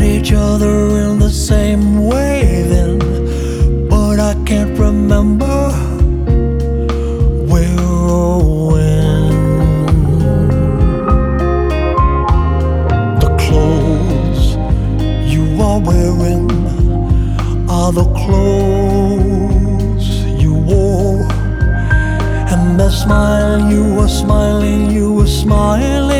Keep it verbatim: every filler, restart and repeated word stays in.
each other in the same way then, but I can't remember where or when. The clothes you are wearing are the clothes you wore, and that smile you were smiling, you were smiling